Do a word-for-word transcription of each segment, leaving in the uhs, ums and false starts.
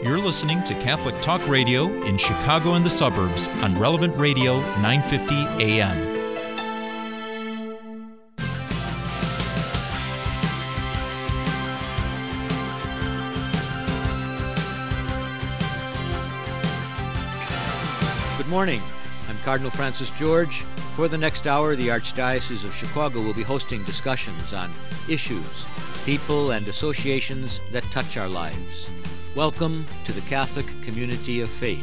You're listening to Catholic Talk Radio in Chicago and the suburbs on Relevant Radio nine fifty A M. Good morning. I'm Cardinal Francis George. For the next hour, the Archdiocese of Chicago will be hosting discussions on issues, people, and associations that touch our lives. Welcome to the Catholic Community of Faith.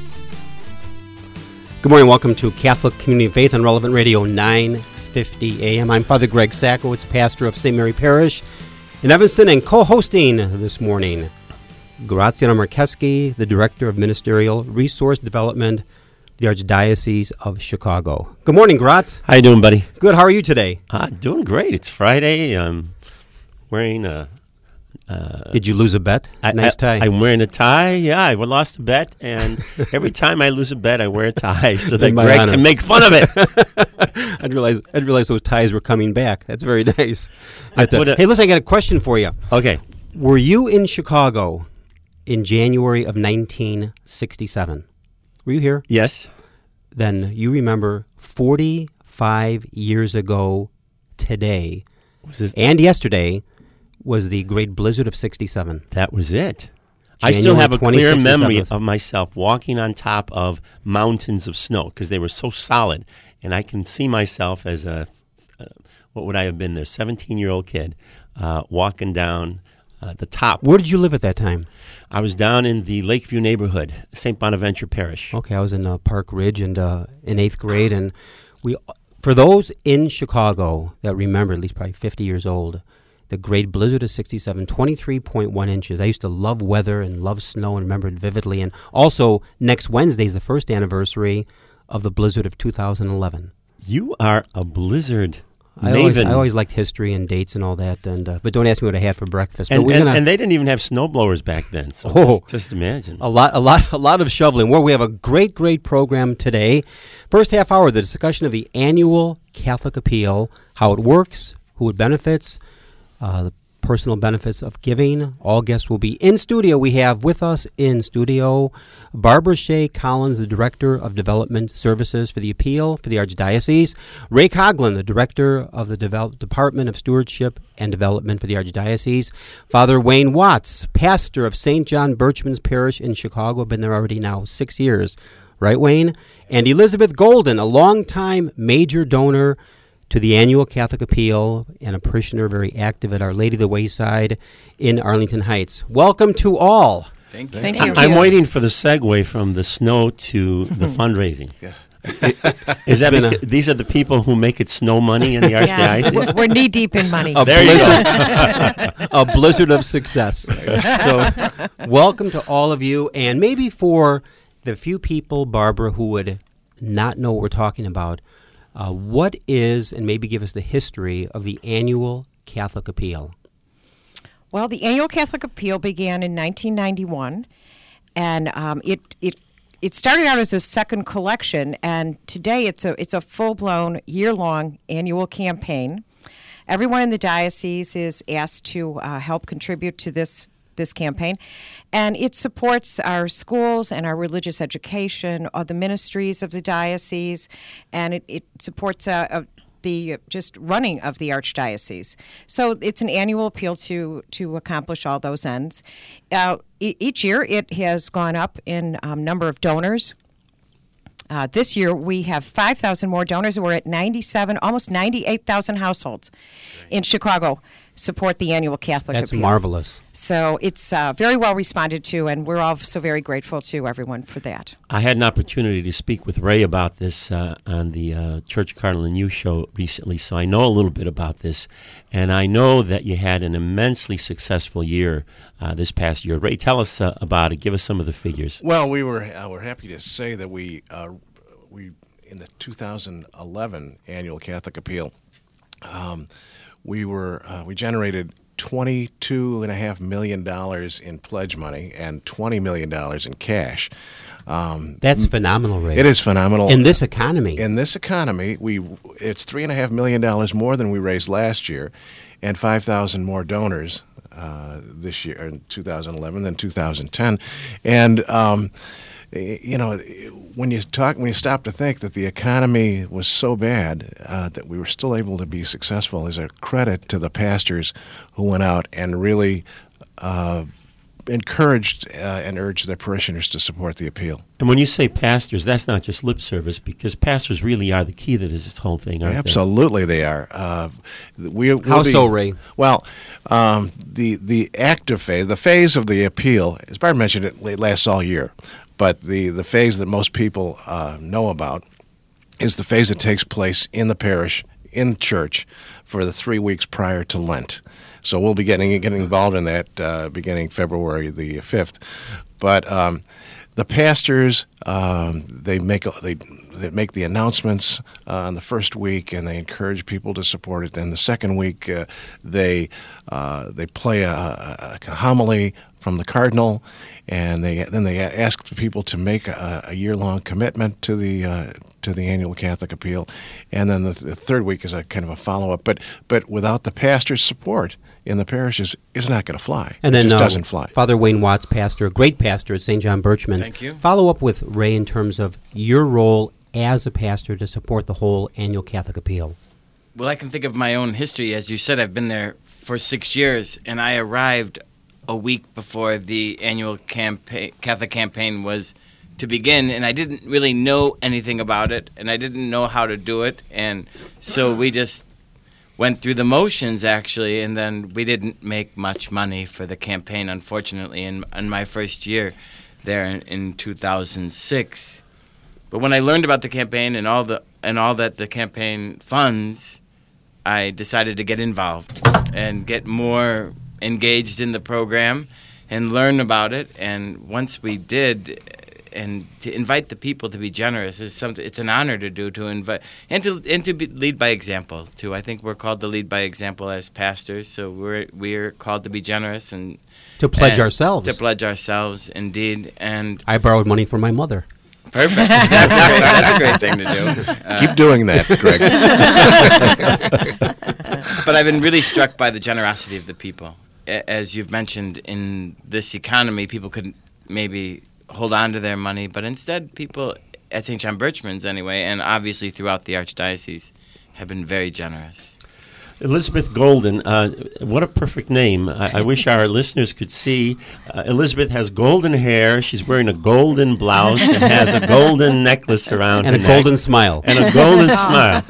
Good morning. Welcome to Catholic Community of Faith on Relevant Radio nine fifty A M. I'm Father Greg Sakowicz, pastor of Saint Mary Parish in Evanston, and co-hosting this morning, Graziano Marcheski, the Director of Ministerial Resource Development, the Archdiocese of Chicago. Good morning, Graz. How you doing, buddy? Good. How are you today? Uh, doing great. It's Friday. I'm wearing a... Uh, Did you lose a bet? I, nice I, tie. I'm wearing a tie. Yeah, I lost a bet, and every time I lose a bet, I wear a tie so that Greg honor. can make fun of it. I didn't realize, I didn't realize those ties were coming back. That's very nice. But, uh, a, hey, listen, I got a question for you. Okay. Were you in Chicago in January of nineteen sixty-seven? Were you here? Yes. Then you remember forty-five years ago today was this and yesterday was the Great Blizzard of sixty-seven. That was it. January I still have a clear twenty-sixth memory to of myself walking on top of mountains of snow because they were so solid. And I can see myself as a, uh, what would I have been there, seventeen-year-old kid uh, walking down uh, the top. Where did you live at that time? I was down in the Lakeview neighborhood, Saint Bonaventure Parish. Okay, I was in uh, Park Ridge and uh, in eighth grade. And we, for those in Chicago that remember, at least probably fifty years old, the Great Blizzard of sixty-seven, twenty-three point one inches. I used to love weather and love snow and remember it vividly. And also, next Wednesday is the first anniversary of the Blizzard of two thousand eleven. You are a blizzard I maven. always, I always liked history and dates and all that. And uh, but don't ask me what I had for breakfast. And, but we're and, gonna, and they didn't even have snowblowers back then. So oh, just, just imagine. A lot, a lot, a lot of shoveling. Well, we have a great, great program today. First half hour, the discussion of the annual Catholic Appeal, how it works, who it benefits, Uh, the personal benefits of giving. All guests will be in studio. We have with us in studio Barbara Shea Collins, the Director of Development Services for the Appeal for the Archdiocese, Ray Coughlin, the Director of the Devel- Department of Stewardship and Development for the Archdiocese, Father Wayne Watts, pastor of Saint John Birchman's Parish in Chicago, been there already now six years. Right, Wayne? And Elizabeth Golden, a longtime major donor to the annual Catholic Appeal and a parishioner very active at Our Lady of the Wayside in Arlington Heights. Welcome to all. Thank you. Thank I, you. I'm waiting for the segue from the snow to the fundraising. Yeah. Is that been beca- these are the people who make it snow money in the Archdiocese? We're, we're knee deep in money. A There you blizzard, a blizzard of success. So, welcome to all of you, and maybe for the few people, Barbara, who would not know what we're talking about, uh, what is, and maybe give us the history of the annual Catholic Appeal? Well, the annual Catholic Appeal began in nineteen ninety-one, and um, it it it started out as a second collection, and today it's a it's a full-blown, year-long annual campaign. Everyone in the diocese is asked to uh, help contribute to this this campaign, and it supports our schools and our religious education, or the ministries of the diocese, and it, it supports uh, uh, the just running of the Archdiocese. So it's an annual appeal to to accomplish all those ends. Uh, e- each year it has gone up in um, number of donors. Uh, this year we have five thousand more donors, and we're at ninety-seven, almost ninety-eight thousand households in Chicago support the annual Catholic That's Appeal. marvelous. So it's uh, very well responded to, and we're all so very grateful to everyone for that. I had an opportunity to speak with Ray about this uh, on the uh, Church Cardinal and You show recently, so I know a little bit about this, and I know that you had an immensely successful year uh, this past year. Ray, tell us uh, about it. Give us some of the figures. Well, we were uh, we're happy to say that we uh, we in the two thousand eleven annual Catholic Appeal, um, we were uh, we generated twenty-two and a half million dollars in pledge money and twenty million dollars in cash. Um, That's phenomenal, Ray. It is phenomenal. In this economy. In this economy, we it's three and a half million dollars more than we raised last year, and five thousand more donors uh, this year, in two thousand eleven, then two thousand ten. And, um, you know, when you talk, when you stop to think that the economy was so bad uh, that we were still able to be successful is a credit to the pastors who went out and really uh, encouraged uh, and urged their parishioners to support the appeal. And when you say pastors, that's not just lip service, because pastors really are the key to this whole thing, aren't Absolutely, they, they are. Uh, we, we'll How be, so, Ray? Well, um, the the active phase, the phase of the appeal, as Barb mentioned, it lasts all year. But the, the phase that most people uh, know about is the phase that takes place in the parish, in church, for the three weeks prior to Lent. So we'll be getting getting involved in that uh, beginning February the fifth. But um, the pastors, um, they make they they make the announcements uh, on the first week, and they encourage people to support it. Then the second week, uh, they uh, they play a, a, a homily from the cardinal, and they then they ask the people to make a, a year-long commitment to the uh, to the annual Catholic appeal, and then the, the third week is a kind of a follow-up. But but without the pastor's support in the parishes, it's not going to fly. And it then just uh, doesn't fly. Father Wayne Watts, pastor, great pastor at Saint John Birchmans. Thank you. Follow up with Ray in terms of your role as a pastor to support the whole annual Catholic appeal. Well, I can think of my own history. As you said, I've been there for six years, and I arrived a week before the annual campaign, Catholic campaign was to begin, and I didn't really know anything about it, and I didn't know how to do it, and so we just went through the motions, actually, and then we didn't make much money for the campaign, unfortunately, in, in my first year there in, in two thousand six. But when I learned about the campaign and all the and all that the campaign funds, I decided to get involved and get more engaged in the program and learn about it. And once we did, and to invite the people to be generous is something. It's an honor to do, to invite and to and to be, lead by example too. I think we're called to lead by example as pastors, so we're we're called to be generous and To pledge and ourselves. To pledge ourselves, indeed. And I borrowed money from my mother. perfect. That's a great, that's a great thing to do. Uh, Keep doing that, Greg. But I've been really struck by the generosity of the people. A- As you've mentioned, in this economy, people could maybe hold on to their money, but instead people at Saint John Birchmans anyway, and obviously throughout the Archdiocese, have been very generous. Elizabeth Golden, uh, what a perfect name. I, I wish our listeners could see. Uh, Elizabeth has golden hair. She's wearing a golden blouse and has a golden necklace around And her a neck. golden smile. And a golden smile.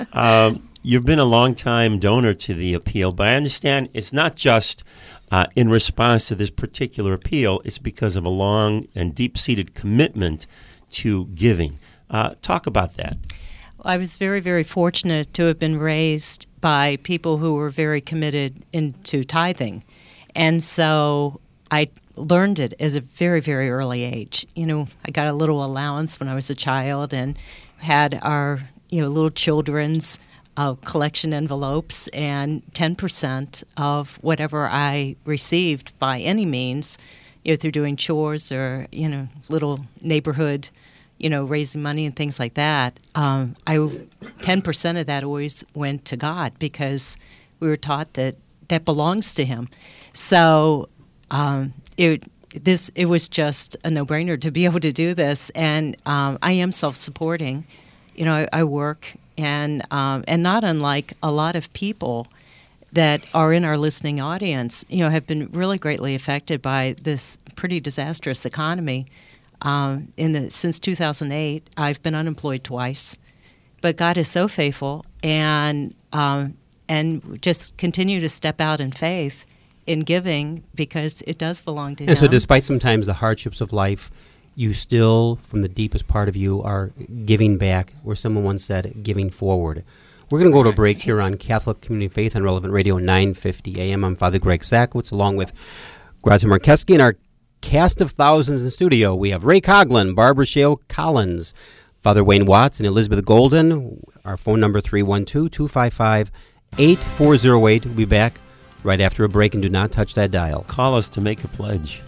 Um, you've been a long-time donor to the appeal, but I understand it's not just uh, in response to this particular appeal. It's because of a long and deep-seated commitment to giving. Uh, talk about that. I was very, very fortunate to have been raised by people who were very committed into tithing. And so I learned it at a very, very early age. You know, I got a little allowance when I was a child and had our, you know, little children's uh, collection envelopes, and ten percent of whatever I received by any means, you know, through doing chores or, you know, little neighborhood, you know, raising money and things like that, um, I ten percent of that always went to God, because we were taught that that belongs to Him. So um, it this it was just a no-brainer to be able to do this, and um, I am self-supporting. You know, I, I work, and um, and not unlike a lot of people that are in our listening audience, you know, have been really greatly affected by this pretty disastrous economy. Um, in the since two thousand eight, I've been unemployed twice, but God is so faithful, and um, and just continue to step out in faith in giving, because it does belong to And Him. so despite sometimes the hardships of life, you still, from the deepest part of you, are giving back, or someone once said, giving forward. We're going to go to a break here on Catholic Community Faith on Relevant Radio nine fifty A M. I'm Father Greg Sakowicz, along with Grazia Markeski, and our cast of thousands in studio. We have Ray Coughlin, Barbara Shale Collins, Father Wayne Watts, and Elizabeth Golden. Our phone number three one two, two five five, eight four zero eight. We'll be back right after a break, and do not touch that dial. Call us to make a pledge.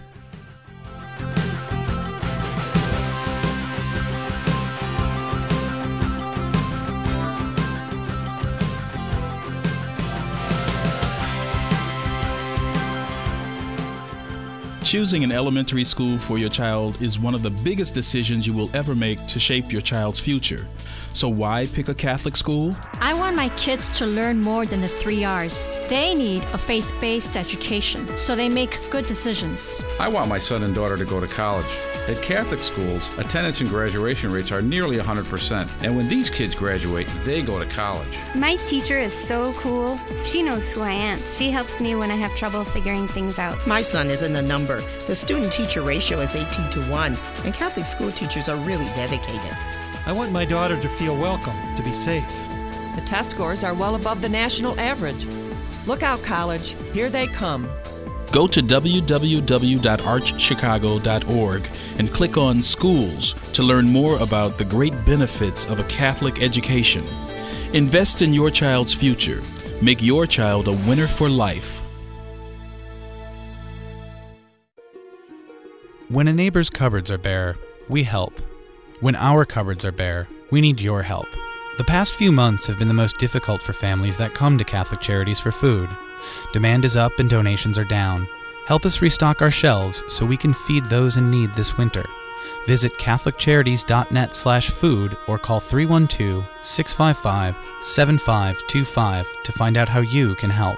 Choosing an elementary school for your child is one of the biggest decisions you will ever make to shape your child's future. So why pick a Catholic school? I want my kids to learn more than the three R's. They need a faith-based education, so they make good decisions. I want my son and daughter to go to college. At Catholic schools, attendance and graduation rates are nearly one hundred percent. And when these kids graduate, they go to college. My teacher is so cool. She knows who I am. She helps me when I have trouble figuring things out. My son isn't a number. The student-teacher ratio is eighteen to one, and Catholic school teachers are really dedicated. I want my daughter to feel welcome, to be safe. The test scores are well above the national average. Look out, college. Here they come. Go to w w w dot arch chicago dot org and click on Schools to learn more about the great benefits of a Catholic education. Invest in your child's future. Make your child a winner for life. When a neighbor's cupboards are bare, we help. When our cupboards are bare, we need your help. The past few months have been the most difficult for families that come to Catholic Charities for food. Demand is up and donations are down. Help us restock our shelves so we can feed those in need this winter. Visit catholic charities dot net slash food or call three one two, six five five, seven five two five to find out how you can help.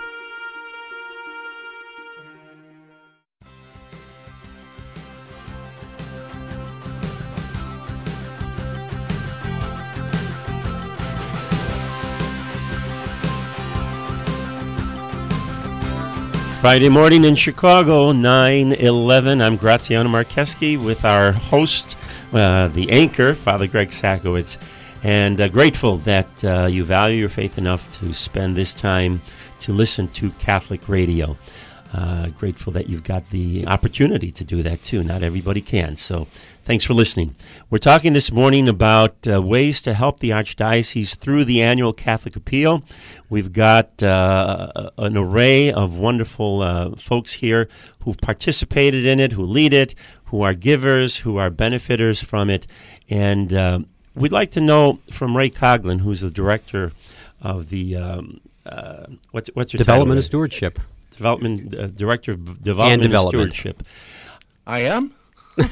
Friday morning in Chicago, nine eleven. I'm Graziano Marcheski with our host, uh, the anchor, Father Greg Sakowicz, and uh, grateful that uh, you value your faith enough to spend this time to listen to Catholic radio. Uh, grateful that you've got the opportunity to do that too. Not everybody can, so thanks for listening. We're talking this morning about uh, ways to help the Archdiocese through the annual Catholic Appeal. We've got uh, an array of wonderful uh, folks here who've participated in it, who lead it, who are givers, who are benefiters from it. And uh, we'd like to know from Ray Coughlin, who's the director of the, um, uh, what's, what's your Development title, and Stewardship. Development uh, Director of Development and, development. and Stewardship. I am? Wow.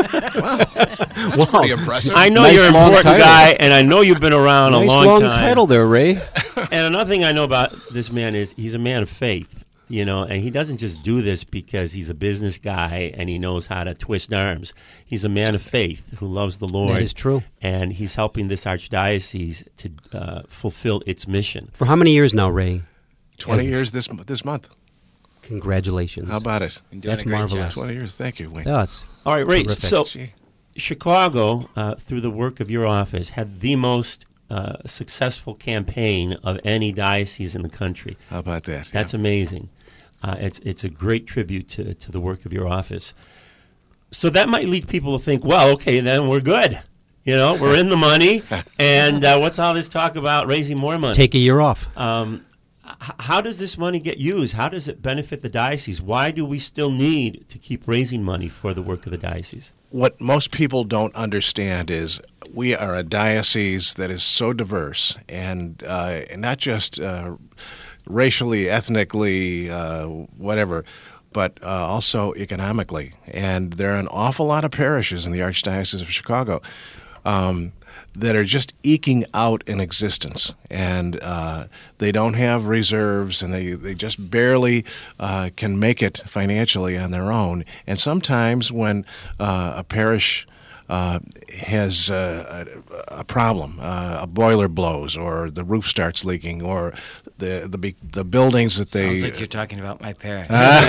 That's Wow. pretty impressive. I know Nice you're an long important title. guy, and I know you've been around Nice a long, long time. title there, Ray. And another thing I know about this man is he's a man of faith, you know, and he doesn't just do this because he's a business guy and he knows how to twist arms. He's a man of faith who loves the Lord. That is true. And he's helping this archdiocese to uh, fulfill its mission. For how many years now, Ray? twenty As- years this this month. Congratulations. How about it? Been doing That's a great marvelous. job. twenty years. Thank you, Wayne. Yeah, it's All right, Ray, terrific. so Gee. Chicago, uh, through the work of your office, had the most uh, successful campaign of any diocese in the country. How about that? That's Yeah. amazing. Uh, it's it's a great tribute to, to the work of your office. So that might lead people to think, well, okay, then we're good. You know, we're in the money, and uh, what's all this talk about raising more money? Take a year off. Um, h- how does this money get used? How does it benefit the diocese? Why do we still need to keep raising money for the work of the diocese? What most people don't understand is we are a diocese that is so diverse, and uh, not just uh, racially, ethnically, uh, whatever, but uh, also economically. And there are an awful lot of parishes in the Archdiocese of Chicago um, that are just eking out an existence, and uh, they don't have reserves, and they, they just barely uh, can make it financially on their own. And sometimes when uh, a parish uh, has uh, a, a problem, uh, a boiler blows, or the roof starts leaking, or the the be- the buildings that they Sounds like you're talking about my parents.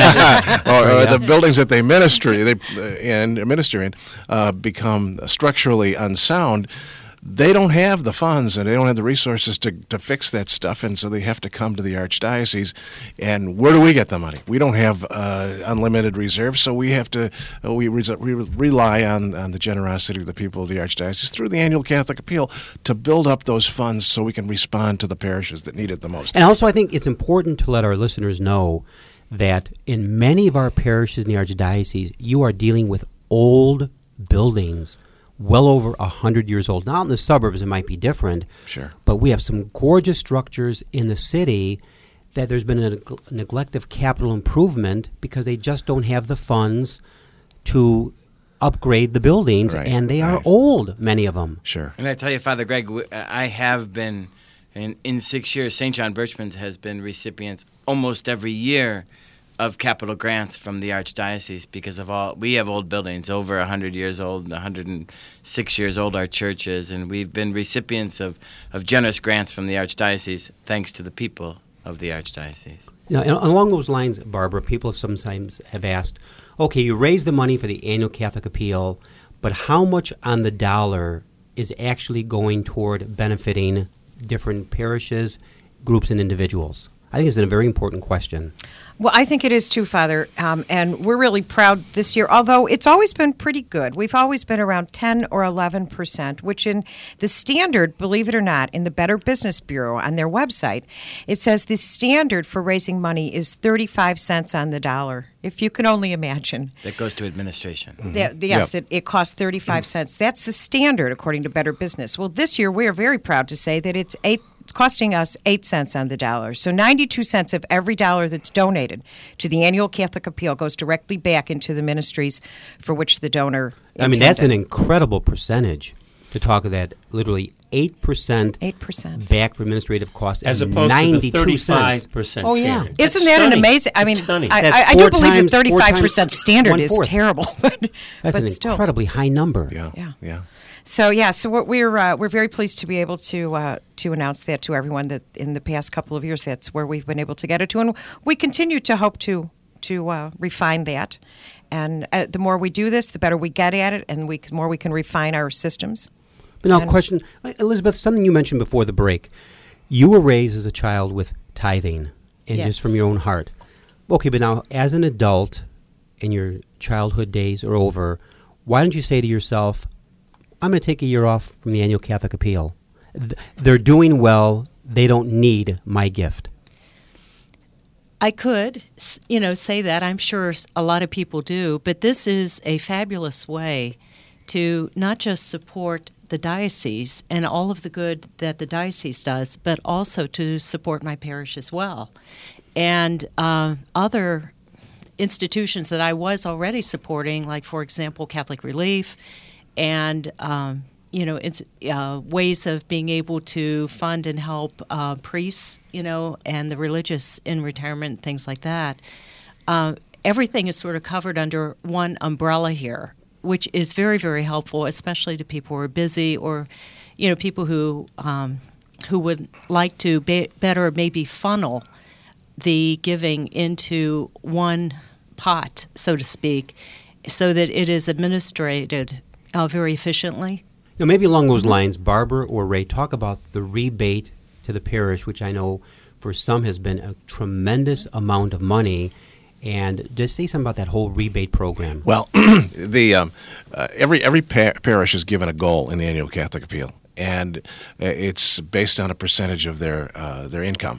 or, or the buildings that they ministry they uh, and minister in uh, become structurally unsound. They don't have the funds and they don't have the resources to, to fix that stuff, and so they have to come to the Archdiocese. And where do we get the money? We don't have uh, unlimited reserves, so we have to uh, we, re- we rely on, on the generosity of the people of the Archdiocese through the annual Catholic Appeal to build up those funds so we can respond to the parishes that need it the most. And also, I think it's important to let our listeners know that in many of our parishes in the Archdiocese, you are dealing with old buildings, well over one hundred years old. Now in the suburbs, it might be different. Sure. But we have some gorgeous structures in the city that there's been a neg- neglect of capital improvement because they just don't have the funds to upgrade the buildings, Right, and they are right. old, many of them. Sure. And I tell you, Father Greg, w- I have been, in, in six years, Saint John Birchmond has been recipients almost every year of capital grants from the Archdiocese because of all, we have old buildings, over one hundred years old, one hundred six years old, our church is, and we've been recipients of, of generous grants from the Archdiocese thanks to the people of the Archdiocese. Now, and along those lines, Barbara, people have sometimes have asked, okay, you raise the money for the annual Catholic Appeal, but how much on the dollar is actually going toward benefiting different parishes, groups, and individuals? I think it's a very important question. Well, I think it is too, Father, um, and we're really proud this year, although it's always been pretty good. We've always been around ten or eleven percent, which in the standard, believe it or not, in the Better Business Bureau on their website, it says the standard for raising money is thirty-five cents on the dollar, if you can only imagine. That goes to administration. That, yes, that it costs thirty-five cents. That's the standard, according to Better Business. Well, this year we are very proud to say that it's eight. It's costing us eight cents on the dollar. So ninety-two cents of every dollar that's donated to the annual Catholic Appeal goes directly back into the ministries for which the donor I mean, that's an incredible percentage to talk of that. Literally eight percent eight percent back for administrative costs As and opposed to the ninety-two thirty-five cents. percent Oh, yeah. standard. Isn't That's that an stunning. amazing? I mean, That's stunning. I, That's I, I four do believe times- that four thirty-five percent times standard is one-fourth. terrible. but That's but an still. incredibly high number. Yeah. Yeah. Yeah. So yeah, so what we're uh, we're very pleased to be able to uh, to announce that to everyone that in the past couple of years that's where we've been able to get it to, and we continue to hope to to uh, refine that. And uh, the more we do this, the better we get at it, and we the more we can refine our systems. But now, And- question, Elizabeth, something you mentioned before the break. You were raised as a child with tithing, and Yes. just from your own heart. Okay, but now, as an adult, and your childhood days are over, why don't you say to yourself, I'm going to take a year off from the annual Catholic Appeal. Th- They're doing well. They don't need my gift. I could, s- you know, say that. I'm sure s- a lot of people do. But this is a fabulous way to not just support the diocese and all of the good that the diocese does, but also to support my parish as well. And uh, other institutions that I was already supporting, like, for example, Catholic Relief, and um, you know, it's uh, ways of being able to fund and help uh, priests, you know, and the religious in retirement, things like that. Uh, everything is sort of covered under one umbrella here, which is very, very helpful, especially to people who are busy or, you know, people who um, who would like to be better maybe funnel the giving into one pot, so to speak, so that it is administrated uh, very efficiently. Now, maybe along those lines, Barbara or Ray, talk about the rebate to the parish, which I know for some has been a tremendous amount of money, and just say something about that whole rebate program. Well, the um, uh, every every par- parish is given a goal in the annual Catholic Appeal, and uh, it's based on a percentage of their uh, their income,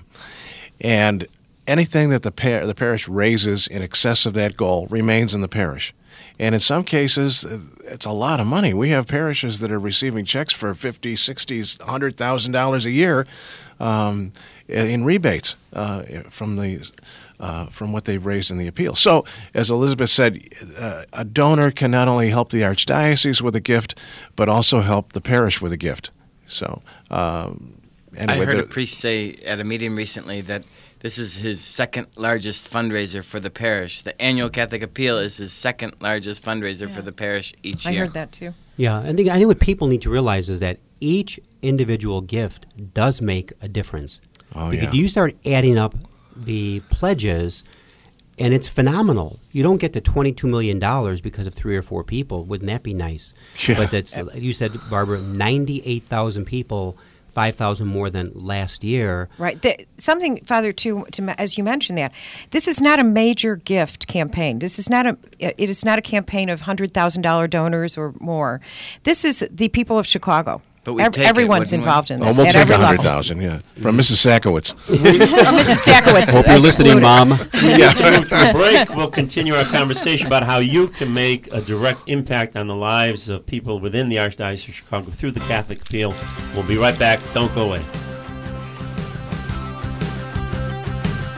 and anything that the par- the parish raises in excess of that goal remains in the parish. And in some cases, it's a lot of money. We have parishes that are receiving checks for fifty, sixty, one hundred thousand dollars a year um, in rebates uh, from the uh, from what they've raised in the appeal. So, as Elizabeth said, uh, a donor can not only help the archdiocese with a gift, but also help the parish with a gift. So, um, anyway, I heard the- a priest say at a meeting recently that this is his second largest fundraiser for the parish. The annual Catholic Appeal is his second largest fundraiser for the parish each I year. heard that too. Yeah, I think I think what people need to realize is that each individual gift does make a difference. Oh, because yeah. you start adding up the pledges, and it's phenomenal. You don't get to twenty-two million dollars because of three or four people. Wouldn't that be nice? Yeah. But that's, you said, Barbara, ninety-eight thousand people, five thousand more than last year. Right. The, something, Father, too, to, to, as you mentioned that, this is not a major gift campaign. This is not a, it is not a campaign of one hundred thousand dollars donors or more. This is the people of Chicago. But we'd Ev- take it, everyone's wouldn't we? involved in Oh, this we'll at take every one hundred level. thousand, yeah, from Missus Sakowitz. Oh, Missus Sakowitz. Hope you're listening, excluded. Mom. Yeah, after the break, we'll continue our conversation about how you can make a direct impact on the lives of people within the Archdiocese of Chicago through the Catholic Appeal. We'll be right back. Don't go away.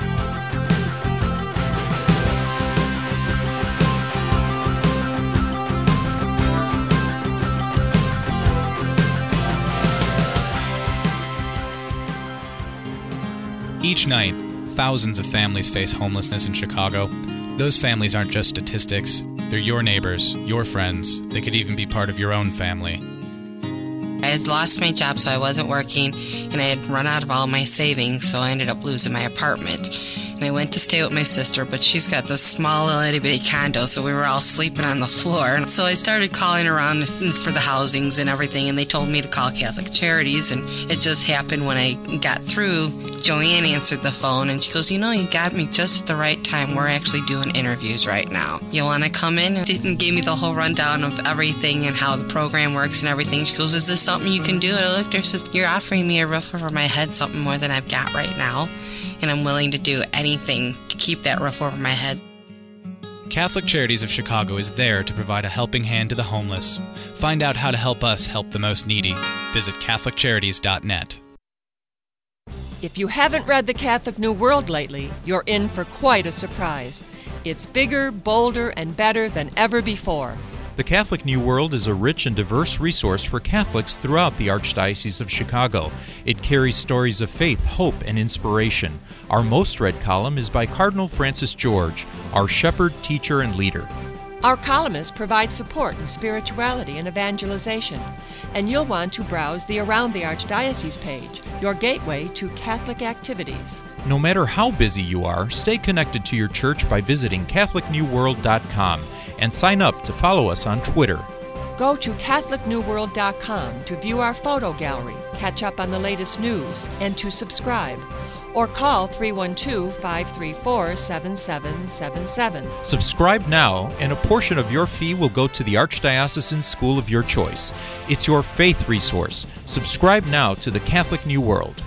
Each night, thousands of families face homelessness in Chicago. Those families aren't just statistics. They're your neighbors, your friends. They could even be part of your own family. I had lost my job, so I wasn't working, and I had run out of all my savings, so I ended up losing my apartment. And I went to stay with my sister, but she's got this small little itty-bitty condo, so we were all sleeping on the floor. And so I started calling around for the housings and everything, and they told me to call Catholic Charities, and it just happened when I got through. Joanne answered the phone, and she goes, you know, you got me just at the right time. We're actually doing interviews right now. You want to come in? And gave me the whole rundown of everything and how the program works and everything. She goes, is this something you can do? And I looked at her and says, you're offering me a roof over my head, something more than I've got right now. And I'm willing to do anything to keep that roof over my head. Catholic Charities of Chicago is there to provide a helping hand to the homeless. Find out how to help us help the most needy. Visit Catholic Charities dot net. If you haven't read the Catholic New World lately, you're in for quite a surprise. It's bigger, bolder, and better than ever before. The Catholic New World is a rich and diverse resource for Catholics throughout the Archdiocese of Chicago. It carries stories of faith, hope, and inspiration. Our most read column is by Cardinal Francis George, our shepherd, teacher, and leader. Our columnists provide support in spirituality and evangelization, and you'll want to browse the Around the Archdiocese page, your gateway to Catholic activities. No matter how busy you are, stay connected to your church by visiting Catholic New World dot com and sign up to follow us on Twitter. Go to Catholic New World dot com to view our photo gallery, catch up on the latest news, and to subscribe. Or call three one two, five three four, seven seven seven seven. Subscribe now, and a portion of your fee will go to the Archdiocesan school of your choice. It's your faith resource. Subscribe now to the Catholic New World.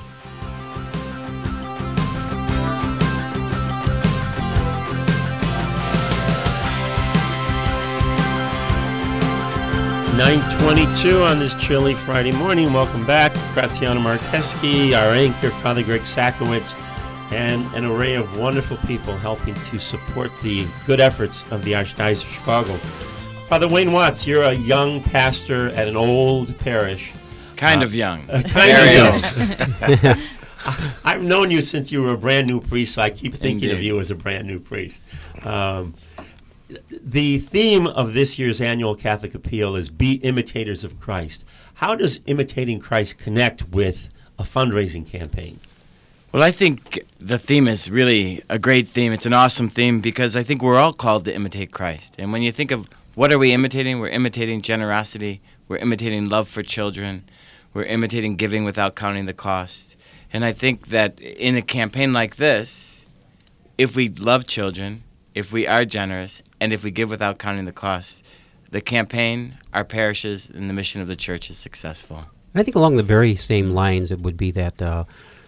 nine twenty-two on this chilly Friday morning. Welcome back. Graziano Marcheski, our anchor, Father Greg Sakowicz, and an array of wonderful people helping to support the good efforts of the Archdiocese of Chicago. Father Wayne Watts, you're a young pastor at an old parish. Kind uh, of young. Uh, kind Very of young. I've known you since you were a brand new priest, so I keep thinking Indeed. of you as a brand new priest. Um, The theme of this year's annual Catholic Appeal is Be Imitators of Christ. How does imitating Christ connect with a fundraising campaign? Well, I think the theme is really a great theme. It's an awesome theme because I think we're all called to imitate Christ. And when you think of what are we imitating, we're imitating generosity, we're imitating love for children, we're imitating giving without counting the cost. And I think that in a campaign like this, if we love children, if we are generous, and if we give without counting the costs, the campaign, our parishes, and the mission of the church is successful. I think along the very same lines, it would be that uh,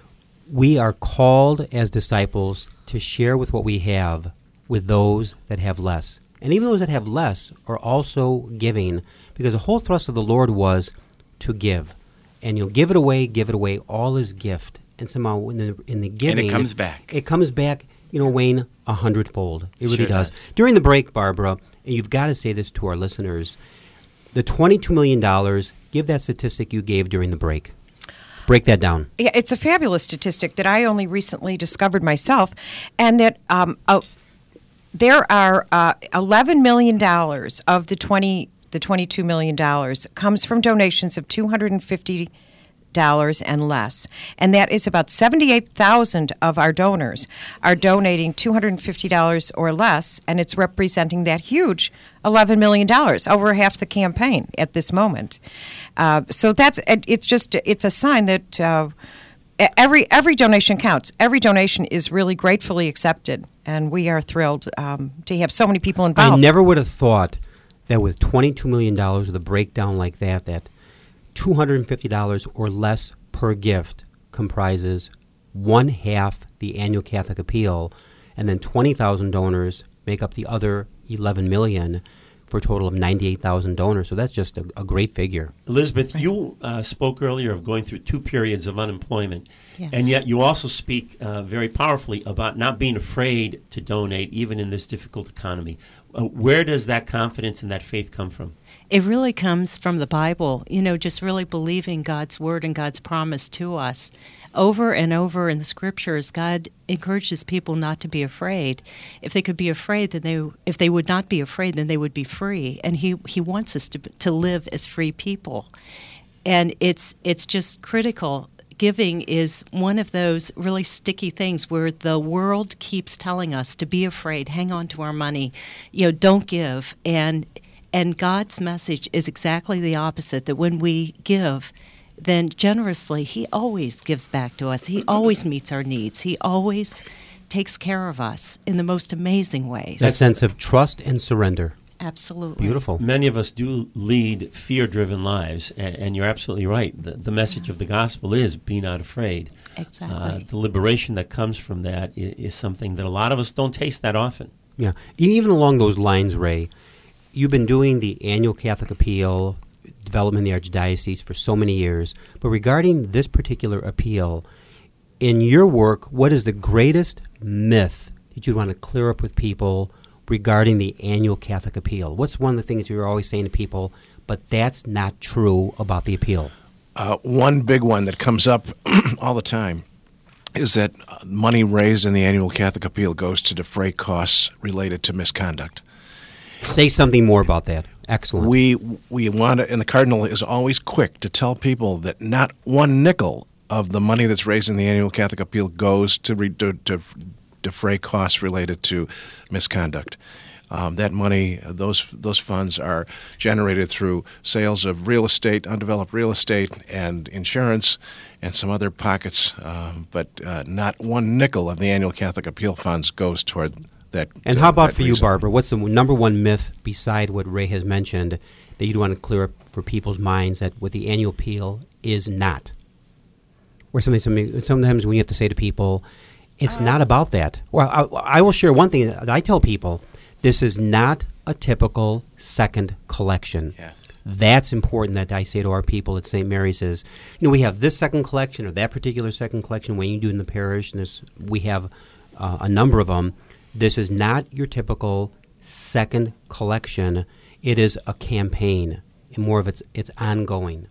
we are called as disciples to share with what we have with those that have less. And even those that have less are also giving, because the whole thrust of the Lord was to give. And you'll give it away, give it away, all is gift. And somehow in the, in the giving... And it comes back. It comes back, you know, Wayne, a hundredfold. It really sure does. does. During the break, Barbara, and you've got to say this to our listeners, the twenty-two million dollars, give that statistic you gave during the break. Break that down. Yeah, it's a fabulous statistic that I only recently discovered myself, and that um, uh, there are uh, eleven million dollars of the twenty, the twenty-two million dollars comes from donations of two hundred fifty dollars and less, and that is about seventy-eight thousand of our donors are donating two hundred fifty dollars or less, and it's representing that huge eleven million dollars, over half the campaign at this moment. Uh, so that's it's just it's a sign that uh, every every donation counts. Every donation is really gratefully accepted, and we are thrilled um, to have so many people involved. I never would have thought that with twenty-two million dollars with a breakdown like that, that two hundred fifty dollars or less per gift comprises one half the annual Catholic Appeal, and then twenty thousand donors make up the other eleven million dollars for a total of ninety-eight thousand donors. So that's just a, a great figure. Elizabeth, you uh, spoke earlier of going through two periods of unemployment, Yes. and yet you also speak uh, very powerfully about not being afraid to donate, even in this difficult economy. Uh, where does that confidence and that faith come from? It really comes from the Bible, you know, just really believing God's word and God's promise to us. Over and over in the scriptures, God encourages people not to be afraid. If they could be afraid, then they, if they would not be afraid, then they would be free. And He He wants us to to live as free people. And it's it's just critical. Giving is one of those really sticky things where the world keeps telling us to be afraid, hang on to our money, you know, don't give. And and God's message is exactly the opposite, that when we give, then generously, He always gives back to us. He always meets our needs. He always takes care of us in the most amazing ways. That sense of trust and surrender. Absolutely. Beautiful. Many of us do lead fear-driven lives, and, and you're absolutely right. The, the message of the gospel is be not afraid. Exactly. Uh, the liberation that comes from that is, is something that a lot of us don't taste that often. Yeah. Even along those lines, Ray, you've been doing the annual Catholic Appeal development in the Archdiocese for so many years. But regarding this particular appeal, in your work, what is the greatest myth that you want to clear up with people regarding the annual Catholic Appeal? What's one of the things you're always saying to people, but that's not true about the appeal? Uh, one big one that comes up all the time is that money raised in the annual Catholic Appeal goes to defray costs related to misconduct. Say something more about that. Excellent. We we want to, and the Cardinal is always quick to tell people that not one nickel of the money that's raised in the annual Catholic Appeal goes to, re, to, to defray costs related to misconduct. Um, that money, those those funds are generated through sales of real estate, undeveloped real estate, and insurance, and some other pockets. Um, but uh, not one nickel of the annual Catholic Appeal funds goes toward that. And uh, how about that for you, reason. Barbara? What's the number one myth beside what Ray has mentioned that you'd want to clear up for people's minds that what the annual appeal is not? Or something, something, sometimes when you have to say to people, it's uh, not about that. Well, I, I will share one thing that I tell people. This is not a typical second collection. Yes. That's important that I say to our people at Saint Mary's is, you know, we have this second collection or that particular second collection when you do in the parish, and this, we have uh, a number of them. This is not your typical second collection. It is a campaign, and more of it's it's ongoing.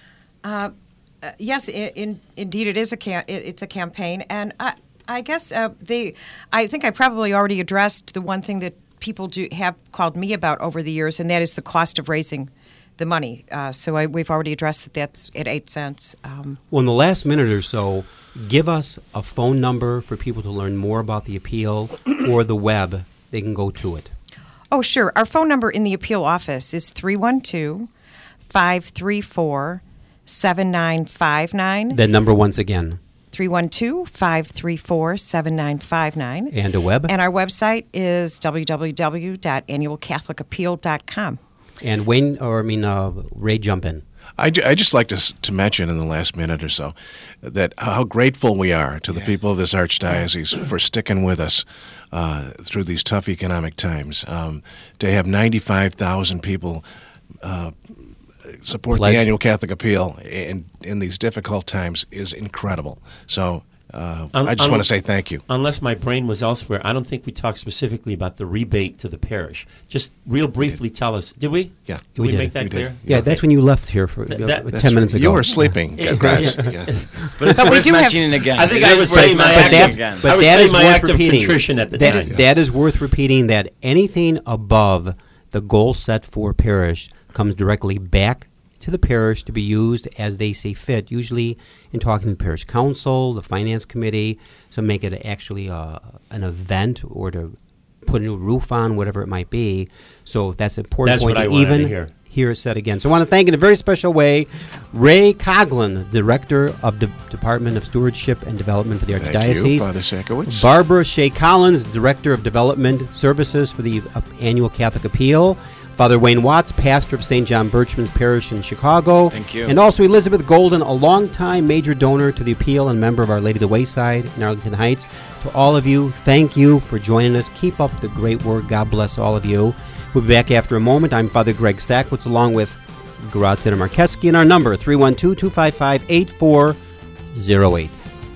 Uh, uh, yes, in, in, indeed, it is a cam- it, it's a campaign, and I I guess uh, the I think I probably already addressed the one thing that people do have called me about over the years, and that is the cost of raising the money. Uh, so I, we've already addressed that that's at eight cents. Um, well, in the last minute or so, give us a phone number for people to learn more about the appeal or the web. They can go to it. Oh, sure. Our phone number in the appeal office is three one two, five three four, seven nine five nine. That number once again. three one two, five three four, seven nine five nine. And a web? And our website is w w w dot annual catholic appeal dot com. And Wayne, or I mean, uh, Ray, jump in. I I just like to to mention in the last minute or so that how grateful we are to the yes. people of this archdiocese yes. for sticking with us uh, through these tough economic times. Um, to have ninety-five thousand people uh, support Pledge. the annual Catholic Appeal in in these difficult times is incredible. So uh, um, I just um, want to say thank you. Unless my brain was elsewhere, I don't think we talked specifically about the rebate to the parish. Just real briefly tell us. Did we? Yeah. Did we, we make that we clear? Did. Yeah, okay. That's when you left here for Th- that, uh, ten minutes ago. You were sleeping. Yeah. Congrats. yeah. Yeah. But, but we do have again. I think I was saying my act of, again. But I was that saying is my worth act of repeating. contrition at the that time. Is, that is worth repeating that anything above the goal set for parish comes directly back to the parish to be used as they see fit, usually in talking to the parish council, the finance committee, so make it actually uh, an event or to put a new roof on, whatever it might be. So that's an important that's point what to I even to hear. hear it said again. So I want to thank in a very special way Ray Coughlin, Director of the Department of Stewardship and Development for the Thank Archdiocese. You, Father Sakowicz. Barbara Shea Collins, Director of Development Services for the uh, Annual Catholic Appeal. Father Wayne Watts, pastor of Saint John Birchman's Parish in Chicago. Thank you. And also Elizabeth Golden, a longtime major donor to the appeal and member of Our Lady of the Wayside in Arlington Heights. To all of you, thank you for joining us. Keep up the great work. God bless all of you. We'll be back after a moment. I'm Father Greg Sackwitz along with Graziano Marcheski, and our number, three one two, two five five, eight four zero eight.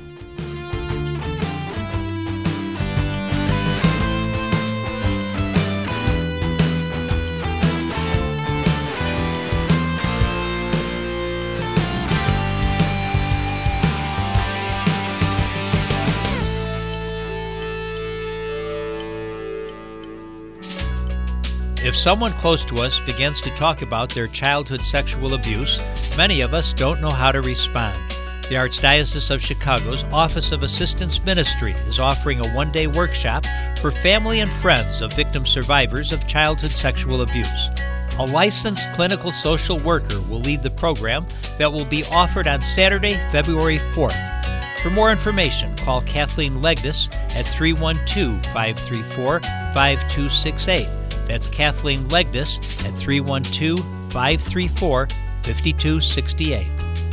If someone close to us begins to talk about their childhood sexual abuse, many of us don't know how to respond. The Archdiocese of Chicago's Office of Assistance Ministry is offering a one-day workshop for family and friends of victim survivors of childhood sexual abuse. A licensed clinical social worker will lead the program that will be offered on Saturday, February fourth. For more information, call Kathleen Legdis at three one two, five three four, five two six eight. That's Kathleen Legdis at three one two, five three four, five two six eight.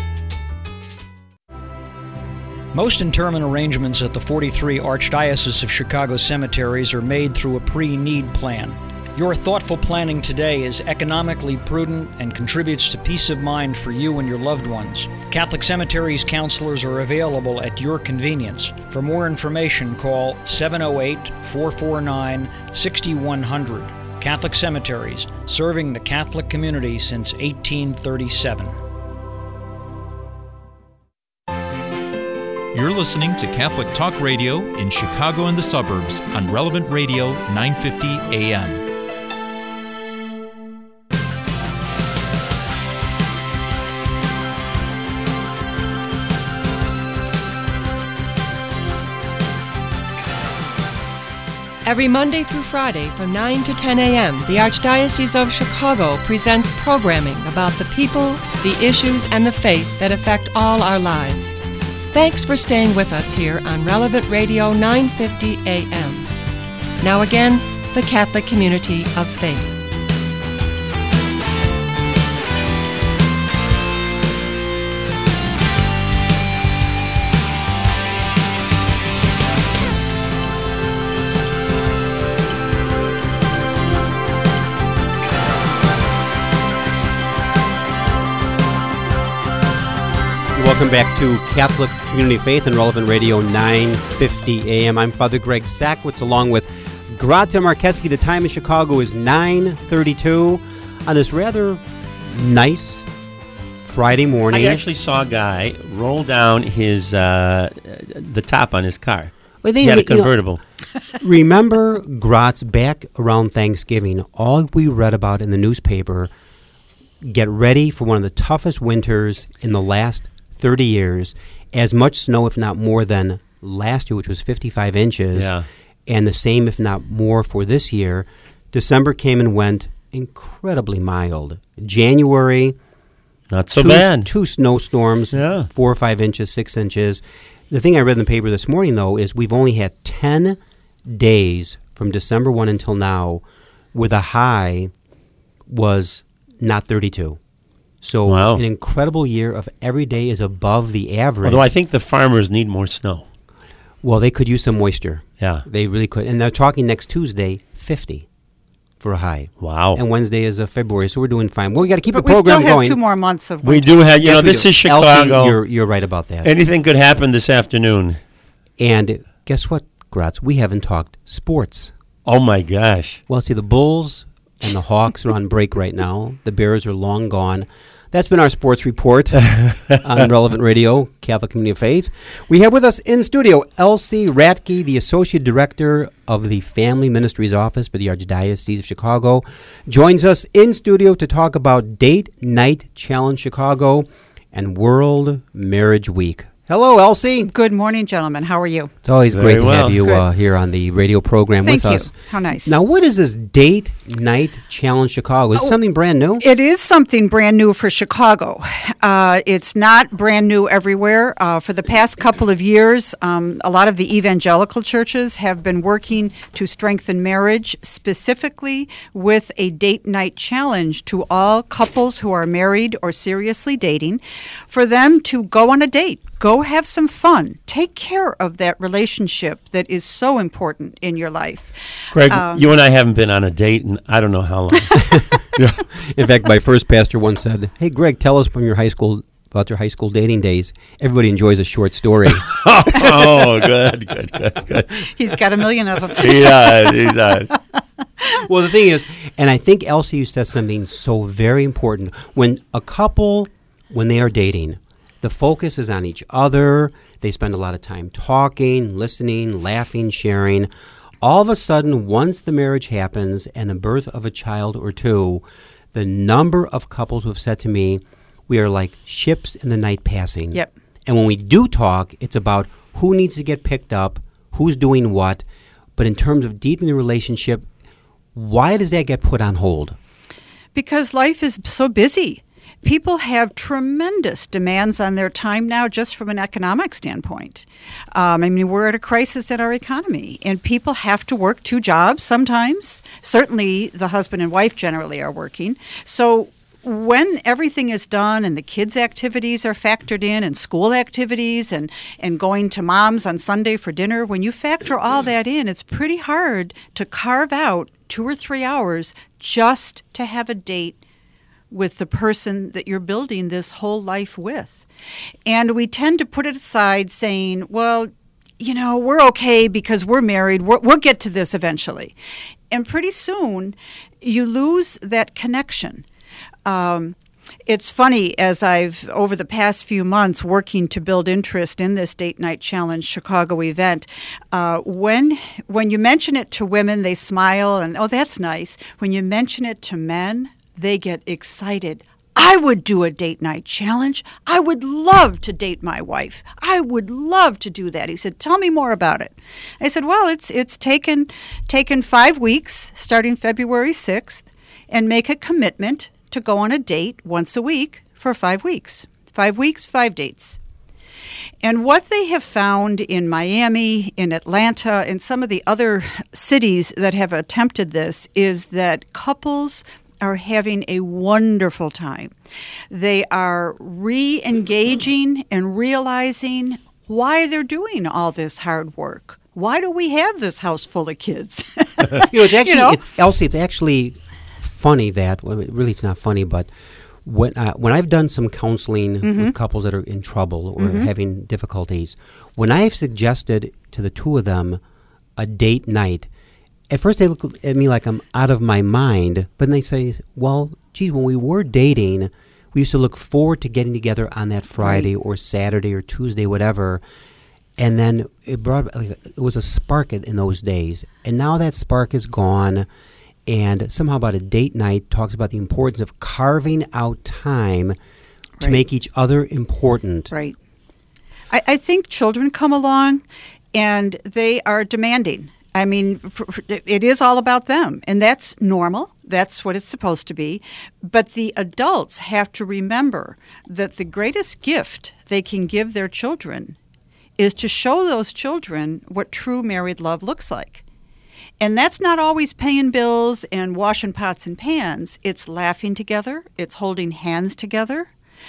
Most interment arrangements at the forty-three Archdiocese of Chicago cemeteries are made through a pre-need plan. Your thoughtful planning today is economically prudent and contributes to peace of mind for you and your loved ones. Catholic Cemeteries counselors are available at your convenience. For more information, call seven oh eight, four four nine, six one zero zero. Catholic Cemeteries, serving the Catholic community since eighteen thirty-seven. You're listening to Catholic Talk Radio in Chicago and the suburbs on Relevant Radio nine fifty A M. Every Monday through Friday from nine to ten a.m., the Archdiocese of Chicago presents programming about the people, the issues, and the faith that affect all our lives. Thanks for staying with us here on Relevant Radio nine fifty A M. Now again, the Catholic Community of Faith. Welcome back to Catholic Community Faith and Relevant Radio nine fifty A M. I'm Father Greg Sackwitz along with Graziano Marcheski. The time in Chicago is nine thirty-two on this rather nice Friday morning. I actually saw a guy roll down his uh, the top on his car. Well, they, he had a you know, convertible. Remember, Gratz, back around Thanksgiving, all we read about in the newspaper, get ready for one of the toughest winters in the last thirty years, as much snow, if not more, than last year, which was fifty-five inches, yeah. and the same, if not more, for this year. December came and went incredibly mild. January, not so two, bad. Two snowstorms, yeah. four or five inches, six inches. The thing I read in the paper this morning, though, is we've only had ten days from December first until now where the high was not thirty-two. So wow. an incredible year of every day is above the average. Although I think the farmers need more snow. Well, they could use some moisture. Yeah. They really could. And they're talking next Tuesday, fifty for a high. Wow. And Wednesday is uh, February, so we're doing fine. Well, we got to keep but the program we still going. have two more months of winter. We do have, you yes, know, this do. is Chicago. Elsie, you're, you're right about that. Anything could happen this afternoon. And guess what, Gratz? We haven't talked sports. Oh, my gosh. Well, see, the Bulls and the Hawks are on break right now. The Bears are long gone. That's been our sports report on Relevant Radio, Catholic Community of Faith. We have with us in studio Elsie Ratke, the Associate Director of the Family Ministries Office for the Archdiocese of Chicago, joins us in studio to talk about Date Night Challenge Chicago and World Marriage Week. Hello, Elsie. Good morning, gentlemen. How are you? It's always Very great to well. have you uh, here on the radio program Thank with you. us. How nice. Now, what is this Date Night Challenge Chicago? Is it Oh, something brand new? It is something brand new for Chicago. Uh, it's not brand new everywhere. Uh, for the past couple of years, um, a lot of the evangelical churches have been working to strengthen marriage, specifically with a date night challenge to all couples who are married or seriously dating, for them to go on a date. Go have some fun. Take care of that relationship that is so important in your life. Greg, Um, you and I haven't been on a date in I don't know how long. In fact, my first pastor once said, "Hey, Greg, tell us from your high school about your high school dating days. Everybody enjoys a short story." Oh, good, good, good, good. He's got a million of them. He does, he does. Well, the thing is, and I think Elsie, you said something so very important. When a couple, when they are dating, the focus is on each other. They spend a lot of time talking, listening, laughing, sharing. All of a sudden, once the marriage happens and the birth of a child or two, the number of couples who have said to me, we are like ships in the night passing. Yep. And when we do talk, it's about who needs to get picked up, who's doing what. But in terms of deepening the relationship, why does that get put on hold? Because life is so busy. People have tremendous demands on their time now just from an economic standpoint. Um, I mean, we're at a crisis in our economy, and people have to work two jobs sometimes. Certainly, the husband and wife generally are working. So when everything is done and the kids' activities are factored in and school activities and, and going to mom's on Sunday for dinner, when you factor all that in, it's pretty hard to carve out two or three hours just to have a date with the person that you're building this whole life with. And we tend to put it aside saying, well, you know, we're okay because we're married. We're, we'll get to this eventually. And pretty soon you lose that connection. Um, it's funny, as I've, over the past few months, working to build interest in this Date Night Challenge Chicago event, uh, when when you mention it to women, they smile and, oh, that's nice. When you mention it to men, they get excited. I would do a date night challenge. I would love to date my wife. I would love to do that. He said, tell me more about it. I said, well, it's it's taken taken five weeks, starting February sixth, and make a commitment to go on a date once a week for five weeks. Five weeks, five dates. And what they have found in Miami, in Atlanta, in some of the other cities that have attempted this is that couples are having a wonderful time. They are re-engaging and realizing why they're doing all this hard work. Why do we have this house full of kids? you know, it's actually, you know? It's, Elsie, it's actually funny that, well, really it's not funny, but when uh, when I've done some counseling Mm-hmm. with couples that are in trouble or Mhm. having difficulties, when I've suggested to the two of them a date night, at first they look at me like I'm out of my mind, but then they say, well, geez, when we were dating, we used to look forward to getting together on that Friday or Saturday or Tuesday, whatever. And then it brought, like, it was a spark in, in those days. And now that spark is gone. And somehow about a date night talks about the importance of carving out time to Right. make each other important. Right. I, I think children come along and they are demanding. I mean, for, for, it is all about them, and that's normal. That's what it's supposed to be. But the adults have to remember that the greatest gift they can give their children is to show those children what true married love looks like. And that's not always paying bills and washing pots and pans. It's laughing together. It's holding hands together.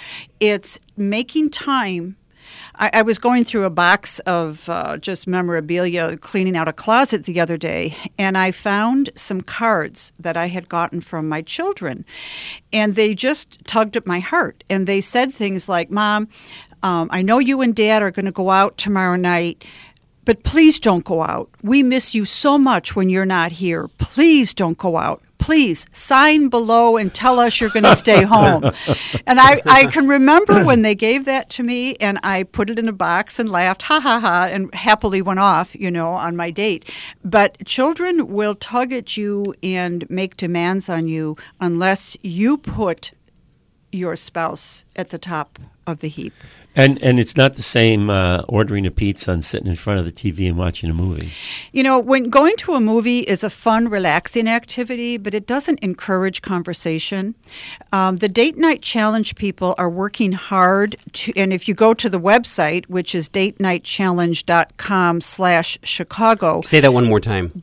It's making time. I, I was going through a box of uh, just memorabilia, cleaning out a closet the other day, and I found some cards that I had gotten from my children. And they just tugged at my heart. And they said things like, Mom, um, I know you and Dad are going to go out tomorrow night, but please don't go out. We miss you so much when you're not here. Please don't go out. Please sign below and tell us you're going to stay home. And I, I can remember when they gave that to me, and I put it in a box and laughed, ha, ha, ha, and happily went off, you know, on my date. But children will tug at you and make demands on you unless you put your spouse at the top of the heap. And and it's not the same uh, ordering a pizza and sitting in front of the T V and watching a movie. You know, when going to a movie is a fun, relaxing activity, but it doesn't encourage conversation. Um, the Date Night Challenge people are working hard to, and if you go to the website, which is datenightchallenge.com slash Chicago. Say that one more time.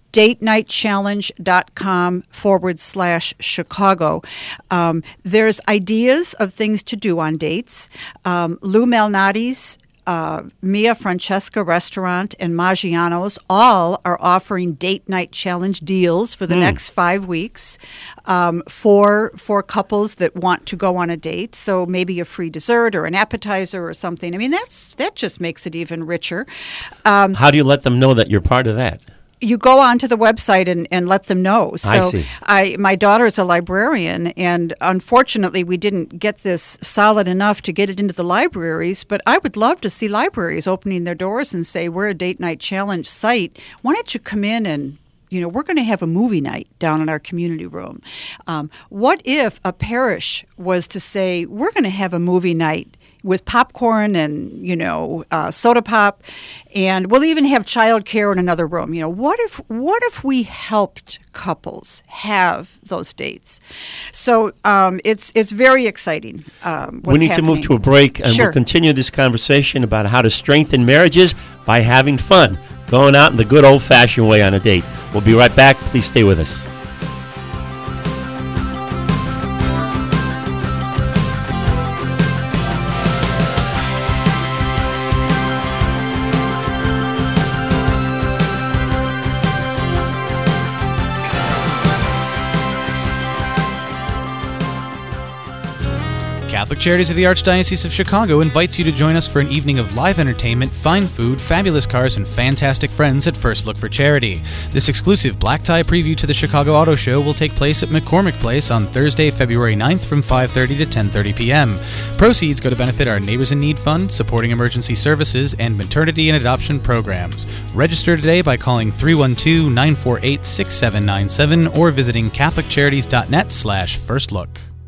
datenightchallenge.com forward slash Chicago. Um, there's ideas of things to do on dates. Um, Lou Malnati's uh, Mia Francesca Restaurant and Maggiano's all are offering date night challenge deals for the Mm. next five weeks um, for for couples that want to go on a date. So maybe a free dessert or an appetizer or something. I mean, that's that just makes it even richer. Um, How do you let them know that you're part of that? You go onto the website and, and let them know. So I see. I, my daughter is a librarian, and unfortunately we didn't get this solid enough to get it into the libraries, but I would love to see libraries opening their doors and say, we're a date night challenge site. Why don't you come in and, you know, we're going to have a movie night down in our community room. Um, what if a parish was to say, we're going to have a movie night with popcorn and, you know, uh, soda pop, and we'll even have childcare in another room. You know, what if what if we helped couples have those dates? So um, it's it's very exciting. Um, We what's need happening. to move to a break, and Sure. we'll continue this conversation about how to strengthen marriages by having fun, going out in the good old-fashioned way on a date. We'll be right back. Please stay with us. Catholic Charities of the Archdiocese of Chicago invites you to join us for an evening of live entertainment, fine food, fabulous cars, and fantastic friends at First Look for Charity. This exclusive black tie preview to the Chicago Auto Show will take place at McCormick Place on Thursday, February ninth from five thirty to ten thirty p.m. Proceeds go to benefit our Neighbors in Need Fund, supporting emergency services and maternity and adoption programs. Register today by calling three one two, nine four eight, six seven nine seven or visiting catholic charities dot net slash first look.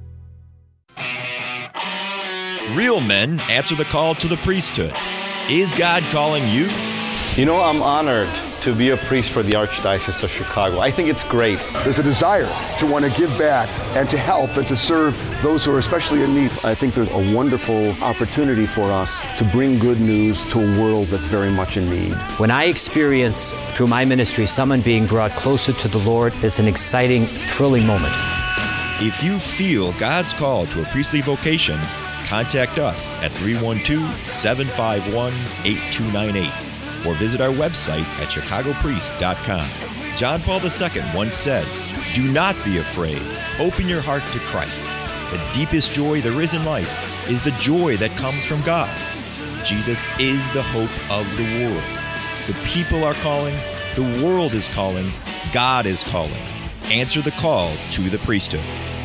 Real men answer the call to the priesthood. Is God calling you? You know, I'm honored to be a priest for the Archdiocese of Chicago. I think it's great. There's a desire to want to give back and to help and to serve those who are especially in need. I think there's a wonderful opportunity for us to bring good news to a world that's very much in need. When I experience through my ministry someone being brought closer to the Lord, it's an exciting, thrilling moment. If you feel God's call to a priestly vocation, contact us at three one two, seven five one, eight two nine eight or visit our website at chicago priest dot com. John Paul the Second once said, "Do not be afraid. Open your heart to Christ. The deepest joy there is in life is the joy that comes from God. Jesus is the hope of the world. The people are calling, the world is calling, God is calling. Answer the call to the priesthood."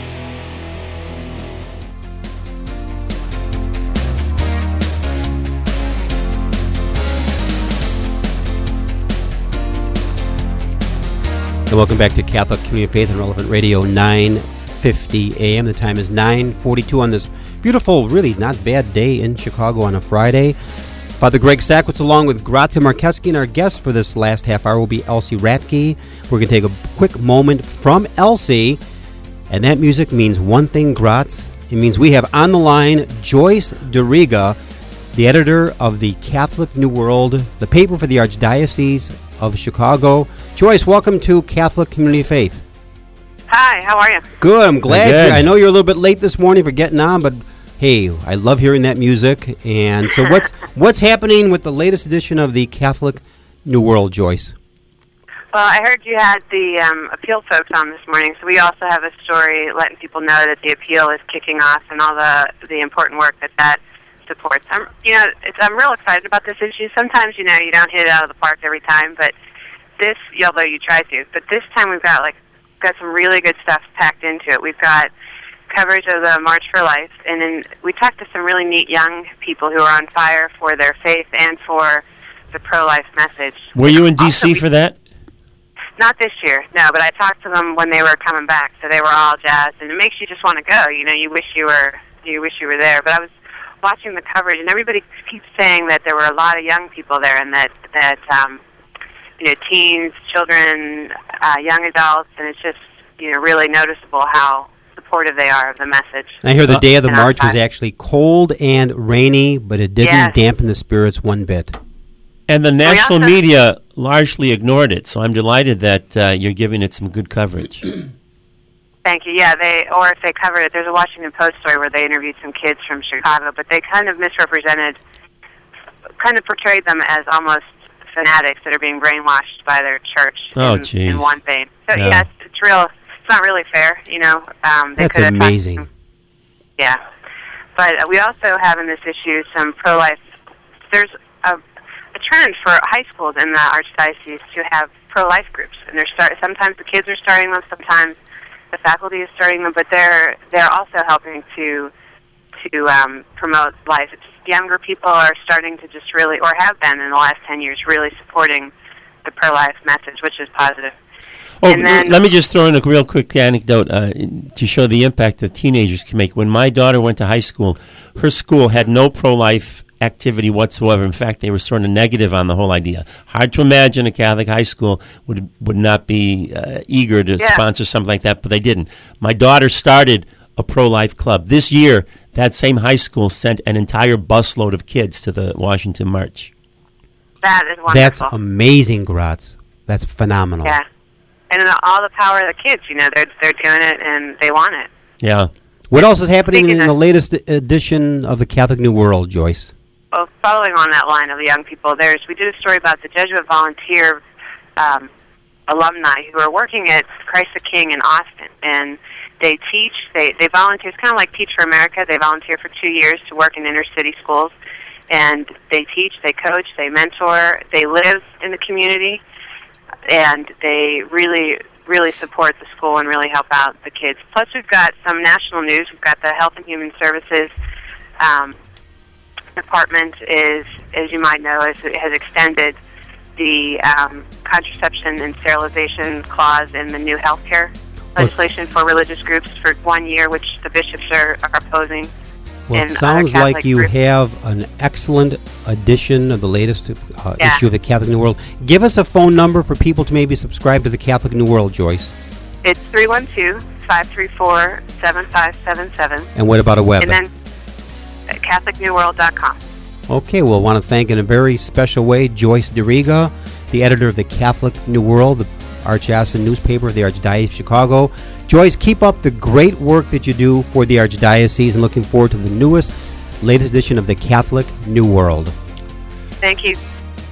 And welcome back to Catholic Community Faith and Relevant Radio, nine fifty a.m. The time is nine forty-two on this beautiful, really not bad day in Chicago on a Friday. Father Greg Sackwitz along with Grazia Markeski, and our guest for this last half hour will be Elsie Ratke. We're going to take a quick moment from Elsie, and that music means one thing, Graz. It means we have on the line Joyce DeRiga, the editor of the Catholic New World, the paper for the Archdiocese of Chicago. Joyce, welcome to Catholic Community Faith. Hi, how are you? Good, I'm glad. Good. You're, I know you're a little bit late this morning for getting on, but hey, I love hearing that music. And so what's what's happening with the latest edition of the Catholic New World, Joyce? Well, I heard you had the um, appeal folks on this morning, so we also have a story letting people know that the appeal is kicking off and all the, the important work that that supports. I'm, you know, it's, I'm real excited about this issue. Sometimes, you know, you don't hit it out of the park every time, but this, although you try to, but this time we've got like got some really good stuff packed into it. We've got coverage of the March for Life, and then we talked to some really neat young people who are on fire for their faith and for the pro-life message. Were you in D Also, C we- for that? Not this year, no, but I talked to them when they were coming back, so they were all jazzed, and it makes you just want to go. You know, you wish you were, you wish you were there. But I was watching the coverage, and everybody keeps saying that there were a lot of young people there, and that that um, you know, teens, children, uh, young adults, and it's just, you know, really noticeable how supportive they are of the message. I hear the Uh, day of the and march was outside. actually cold and rainy, but it didn't Yes. dampen the spirits one bit. And the We national also- media largely ignored it, so I'm delighted that uh, you're giving it some good coverage. Thank you. Yeah, they or if they covered it, there's a Washington Post story where they interviewed some kids from Chicago, but they kind of misrepresented kind of portrayed them as almost fanatics that are being brainwashed by their church Oh, in, geez. in one vein. So Yeah. yeah, it's, it's real. It's not really fair, you know. Um, they That's could have talked- amazing. Yeah, but uh, we also have in this issue some pro-life. There's a, a trend for high schools in the archdiocese to have pro-life groups, and they're start. Sometimes the kids are starting them, sometimes the faculty is starting them, but they're they're also helping to to um, promote life. It's just younger people are starting to just really, or have been in the last ten years, really supporting the pro-life message, which is positive. Oh, And then- let me just throw in a real quick anecdote uh, to show the impact that teenagers can make. When my daughter went to high school, her school had no pro-life activity whatsoever. In fact, they were sort of negative on the whole idea. Hard to imagine a Catholic high school would would not be uh, eager to Yeah. sponsor something like that, but they didn't. My daughter started a pro-life club. This year, that same high school sent an entire busload of kids to the Washington March. That is wonderful. That's amazing, Gratz. That's phenomenal. Yeah, and then all the power of the kids. You know, they're they're doing it and they want it. Yeah. What else is happening in Speaking the of- latest edition of the Catholic New World, Joyce? Well, following on that line of the young people, there's we did a story about the Jesuit volunteer um, alumni who are working at Christ the King in Austin, and they teach. They they volunteer. It's kind of like Teach for America. They volunteer for two years to work in inner city schools, and they teach, they coach, they mentor, they live in the community, and they really really support the school and really help out the kids. Plus, we've got some national news. We've got the Health and Human Services. Um, Department is, as you might know, is, has extended the um, contraception and sterilization clause in the new health care legislation for religious groups for one year, which the bishops are, are opposing. Well, and it other sounds like Catholic you groups. have an excellent edition of the latest uh, Yeah. issue of the Catholic New World. Give us a phone number for people to maybe subscribe to the Catholic New World, Joyce. It's three one two, five three four, seven five seven seven. And what about a web? And then at Catholic New World dot com. Okay, well, I want to thank in a very special way Joyce DeRiga, the editor of the Catholic New World, the Archdiocesan newspaper of the Archdiocese of Chicago. Joyce, keep up the great work that you do for the Archdiocese, and looking forward to the newest, latest edition of the Catholic New World. Thank you.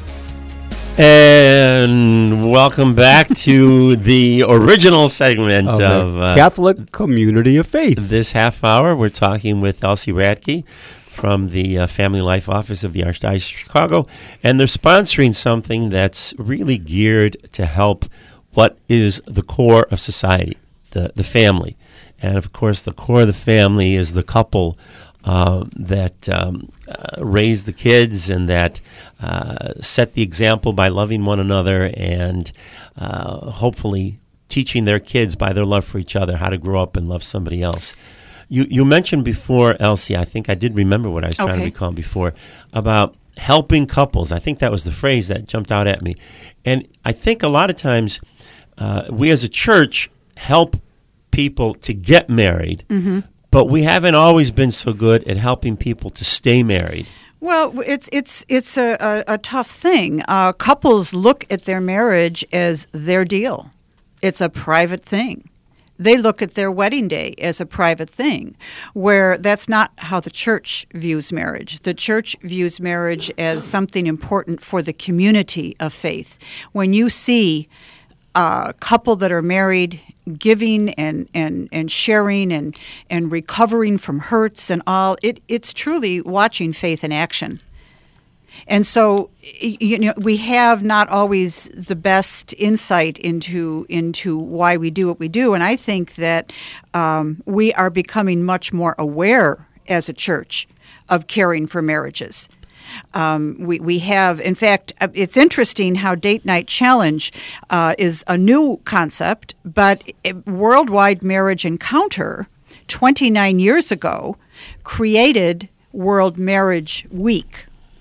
And welcome back to the original segment Of of, the uh, Catholic Community of Faith. This half hour, we're talking with Elsie Radke from the uh, Family Life Office of the Archdiocese of Chicago, and they're sponsoring something that's really geared to help what is the core of society, the, the family. And of course, the core of the family is the couple uh, that um, uh, raise the kids and that uh, set the example by loving one another and uh, hopefully teaching their kids by their love for each other how to grow up and love somebody else. You you mentioned before, Elsie, I think I did remember what I was trying Okay. to recall before, about helping couples. I think that was the phrase that jumped out at me. And I think a lot of times uh, we as a church help people to get married, Mhm. but we haven't always been so good at helping people to stay married. Well, it's it's it's a, a, a tough thing. Uh, couples look at their marriage as their deal. It's a private thing. They look at their wedding day as a private thing, where that's not how the church views marriage. The church views marriage as something important for the community of faith. When you see a couple that are married giving and, and, and sharing and, and recovering from hurts and all, it, it's truly watching faith in action. And so, y- you know, we have not always the best insight into into why we do what we do, and I think that um, we are becoming much more aware as a church of caring for marriages. Um, we, we have, in fact, uh, it's interesting how Date Night Challenge uh, is a new concept, but uh, Worldwide Marriage Encounter, twenty-nine years ago, created World Marriage Week.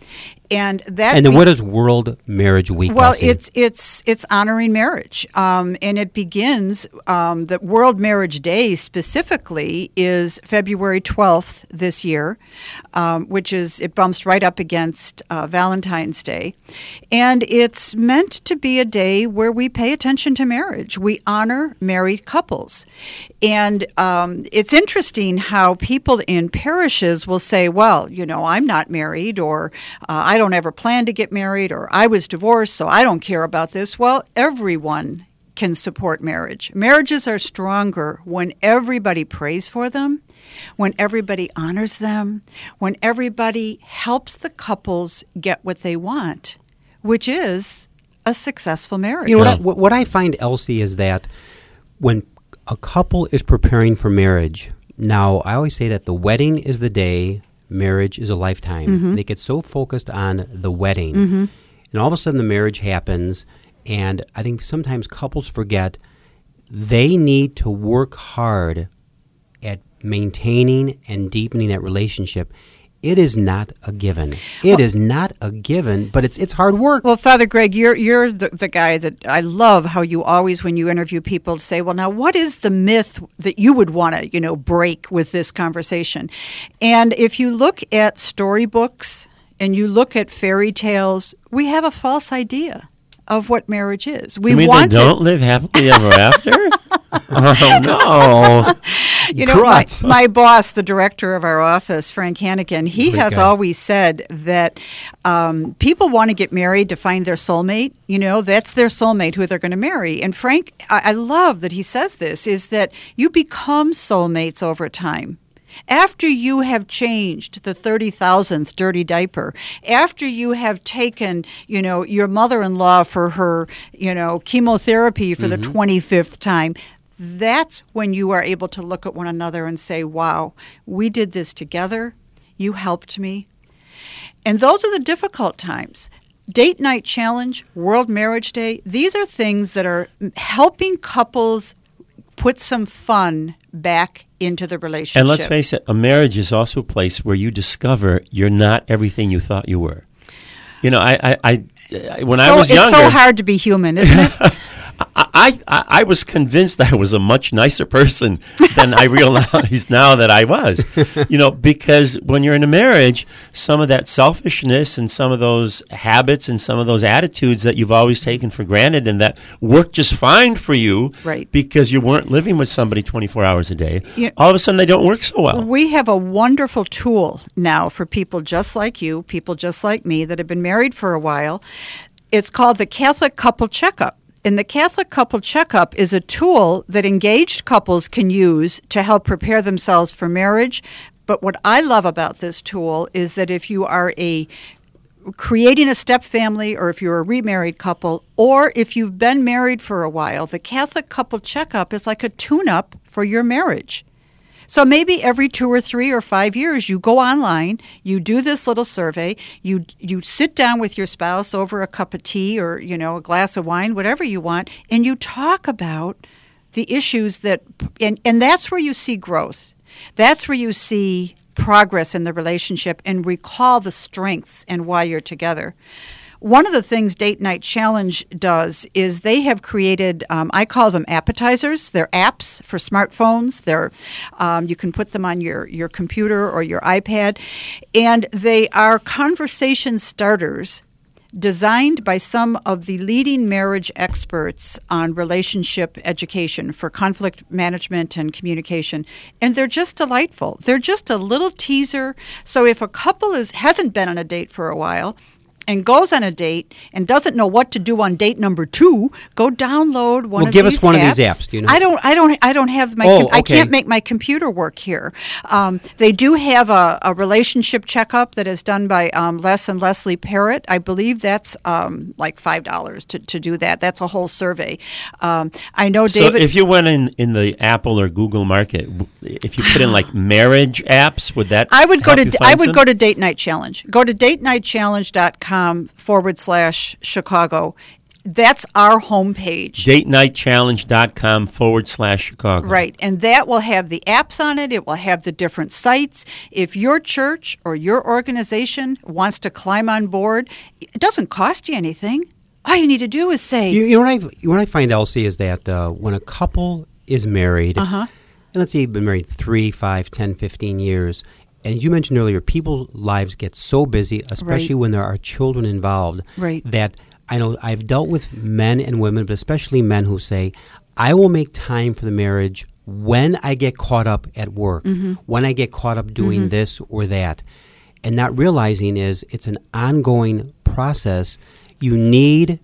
And that And then be- what is World Marriage Week? well, Elsie? it's it's it's honoring marriage, um, and it begins. Um, the World Marriage Day specifically is February twelfth this year, um, which is it bumps right up against uh, Valentine's Day, and it's meant to be a day where we pay attention to marriage. We honor married couples, and um, it's interesting how people in parishes will say, "Well, you know, I'm not married," or uh, "I I don't ever plan to get married, or I was divorced, so I don't care about this. Well, everyone can support marriage. Marriages are stronger when everybody prays for them, when everybody honors them, when everybody helps the couples get what they want, which is a successful marriage. You know, what I, what I find, Elsie, is that when a couple is preparing for marriage, now I always say that the wedding is the day, marriage is a lifetime. Mm-hmm. They get so focused on the wedding, Mm-hmm. and all of a sudden the marriage happens, and I think sometimes couples forget they need to work hard at maintaining and deepening that relationship. It is not a given. It well, is not a given, but it's it's hard work. Well, Father Greg, you're you're the, the guy that I love how you always, when you interview people, say, well, now what is the myth that you would want to, you know, break with this conversation? And if you look at storybooks and you look at fairy tales, we have a false idea of what marriage is. We you mean want they don't it. live happily ever after? Oh, no. You know, my, my boss, the director of our office, Frank Hannigan, he Great has guy. always said that um, people want to get married to find their soulmate. You know, that's their soulmate who they're going to marry. And Frank, I, I love that he says this, is that you become soulmates over time. After you have changed the thirty thousandth dirty diaper, after you have taken, you know, your mother-in-law for her, you know, chemotherapy for mm-hmm. the twenty-fifth time, that's when you are able to look at one another and say, wow, we did this together. You helped me. And those are the difficult times. Date Night Challenge, World Marriage Day, these are things that are helping couples put some fun back into the relationship. And let's face it, a marriage is also a place where you discover you're not everything you thought you were. You know, I, I, I when so, I was younger, it's so hard to be human, isn't it? I, I, I was convinced I was a much nicer person than I realize now that I was. You know, because when you're in a marriage, some of that selfishness and some of those habits and some of those attitudes that you've always taken for granted and that worked just fine for you right. because you weren't living with somebody twenty-four hours a day, you know, all of a sudden they don't work so well. We have a wonderful tool now for people just like you, people just like me that have been married for a while. It's called the Catholic Couple Checkup. And the Catholic Couple Checkup is a tool that engaged couples can use to help prepare themselves for marriage. But what I love about this tool is that if you are a creating a step family, or if you're a remarried couple, or if you've been married for a while, the Catholic Couple Checkup is like a tune-up for your marriage. So maybe every two or three or five years, you go online, you do this little survey, you you sit down with your spouse over a cup of tea or, you know, a glass of wine, whatever you want, and you talk about the issues that, and, and that's where you see growth. That's where you see progress in the relationship and recall the strengths and why you're together. One of the things Date Night Challenge does is they have created, um, I call them appetizers. They're apps for smartphones. They're, um, you can put them on your, your computer or your iPad. And they are conversation starters designed by some of the leading marriage experts on relationship education for conflict management and communication. And they're just delightful. They're just a little teaser. So if a couple is hasn't been on a date for a while, and goes on a date and doesn't know what to do on date number two, go download one well, of give these us one apps. of these apps. Do you know? I don't. I don't. I don't have my. Oh, com- I okay. can't make my computer work here. Um, they do have a, a relationship checkup that is done by um, Les and Leslie Parrott. I believe that's um, like five dollars to, to do that. That's a whole survey. Um, I know David. So if you went in, in the Apple or Google market, if you put in like marriage apps, would that? I would go help to. you find I would some? go to Date Night Challenge. Go to date night challenge dot com forward slash Chicago. That's our homepage. date night challenge dot com forward slash Chicago. Right. And that will have the apps on it. It will have the different sites. If your church or your organization wants to climb on board, it doesn't cost you anything. All you need to do is say. You, you know what I, what I find, Elsie, is that uh, when a couple is married, uh-huh. and let's say you've been married three, five, ten, fifteen years, and as you mentioned earlier, people's lives get so busy, especially Right. when there are children involved, Right. that I know I've dealt with men and women, but especially men who say, I will make time for the marriage when I get caught up at work, Mhm. when I get caught up doing Mhm. this or that. and not realizing is it's an ongoing process. You need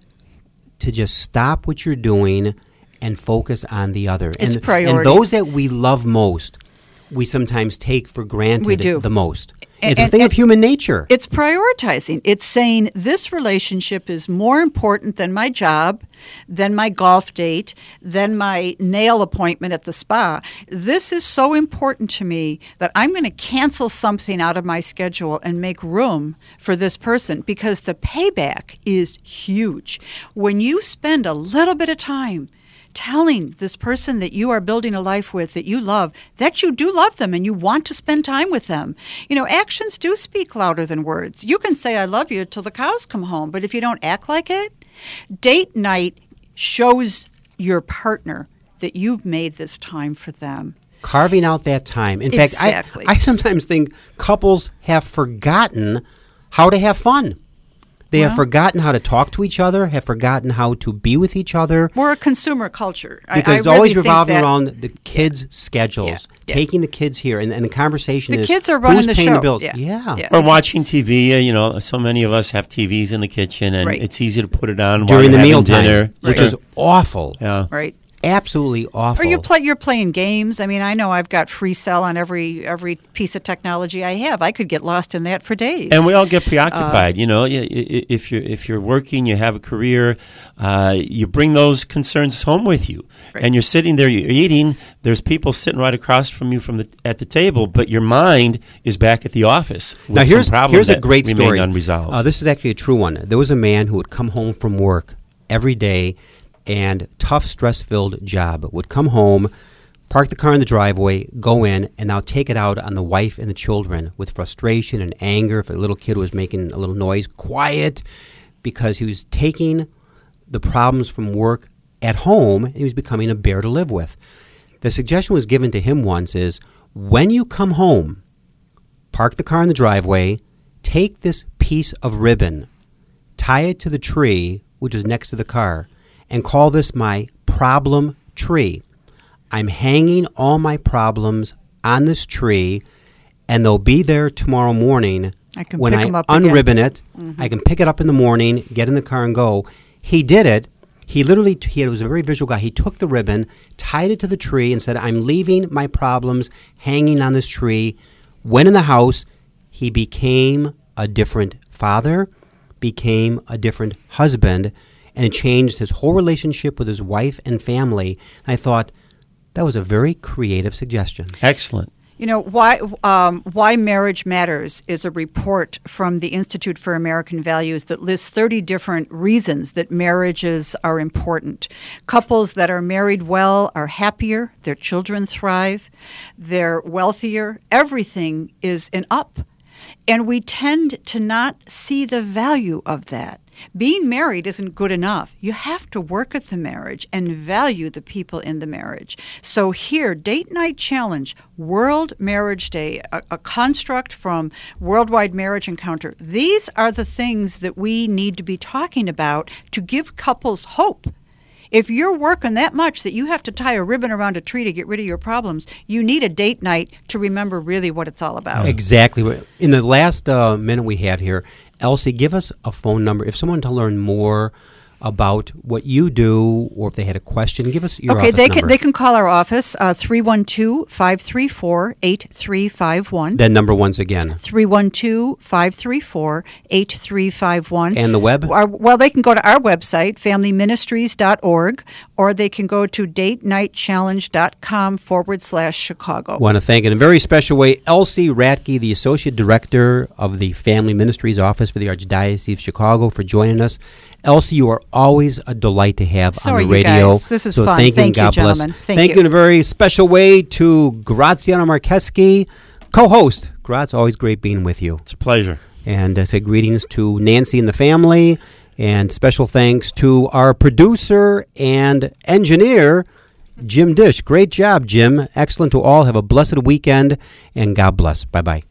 to just stop what you're doing and focus on the other. It's and, priorities. And those that we love most, we sometimes take for granted We do. the most. And- It's a and- thing of and human nature. It's prioritizing. It's saying this relationship is more important than my job, than my golf date, than my nail appointment at the spa. This is so important to me that I'm going to cancel something out of my schedule and make room for this person, because the payback is huge. When you spend a little bit of time telling this person that you are building a life with, that you love, that you do love them and you want to spend time with them. You know, actions do speak louder than words. You can say I love you till the cows come home, but if you don't act like it, date night shows your partner that you've made this time for them. Carving out that time. In Exactly. fact, I, I sometimes think couples have forgotten how to have fun. They have Well- forgotten how to talk to each other, have forgotten how to be with each other. We're a consumer culture. I- Because I it's really always think revolving that- around the kids' schedules, taking the kids here, and, and the conversation The is kids are running who's the paying show. the bill. Yeah. Yeah. Or watching T V. uh, You know, so many of us have T Vs in the kitchen, and Right. it's easy to put it on During while the you're having mealtime, dinner, which Sure. is awful. Yeah. Right. Absolutely awful. Or you play, you're playing games. I mean, I know I've got free cell on every every piece of technology I have. I could get lost in that for days. And we all get preoccupied. Uh, you know, Y- y- if you're if you're working, you have a career, uh, you bring those concerns home with you, and you're sitting there, you're eating. There's people sitting right across from you from the at the table, but your mind is back at the office with Now here's some problem here's a that great remained story. unresolved. Uh, this is actually a true one. There was a man who would come home from work every day, and tough, stress-filled job. Would come home, park the car in the driveway, go in, and now take it out on the wife and the children with frustration and anger. If a little kid was making a little noise, quiet, because he was taking the problems from work at home, and he was becoming a bear to live with. The suggestion was given to him once is, when you come home, park the car in the driveway, take this piece of ribbon, tie it to the tree, which is next to the car, and call this my problem tree. I'm hanging all my problems on this tree, and they'll be there tomorrow morning. I can when pick I 'em up again. unribbon it. Mhm. I can pick it up in the morning, get in the car, and go. He did it. He literally, t- he was a very visual guy. He took the ribbon, tied it to the tree, and said, I'm leaving my problems hanging on this tree. Went in the house. He became a different father, became a different husband, and it changed his whole relationship with his wife and family. I thought that was a very creative suggestion. Excellent. You know, why um, why marriage matters is a report from the Institute for American Values that lists thirty different reasons that marriages are important. Couples that are married well are happier, their children thrive, they're wealthier, everything is an up. And we tend to not see the value of that. Being married isn't good enough. You have to work at the marriage and value the people in the marriage. So here, Date Night Challenge, World Marriage Day, a, a construct from Worldwide Marriage Encounter. These are the things that we need to be talking about to give couples hope. If you're working that much that you have to tie a ribbon around a tree to get rid of your problems, you need a date night to remember really what it's all about. Exactly. In the last uh, minute we have here, Elsie, give us a phone number. If someone to learn more about what you do, or if they had a question, give us your okay, office they number. can they can call our office, uh, three one two, five three four, eight three five one. That number once again. three one two, five three four, eight three five one. And the web? Our, well, they can go to our website, family ministries dot org, or they can go to date night challenge dot com forward slash Chicago. Want to thank in a very special way Elsie Ratke, the Associate Director of the Family Ministries Office for the Archdiocese of Chicago, for joining us. Elsie, you are always a delight to have So on are the you radio. guys. This is so fun. Thank you, Thank and you, God bless. gentlemen. Thank you you. in a very special way to Graziano Marcheski, co-host. Graz, always great being with you. It's a pleasure. And I say greetings to Nancy and the family, and special thanks to our producer and engineer, Jim Dish. Great job, Jim. Excellent to all. Have a blessed weekend, and God bless. Bye-bye.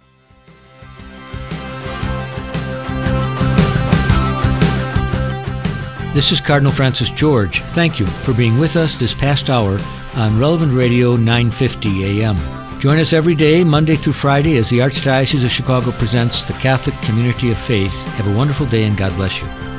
This is Cardinal Francis George. Thank you for being with us this past hour on Relevant Radio nine fifty A M. Join us every day, Monday through Friday, as the Archdiocese of Chicago presents the Catholic Community of Faith. Have a wonderful day and God bless you.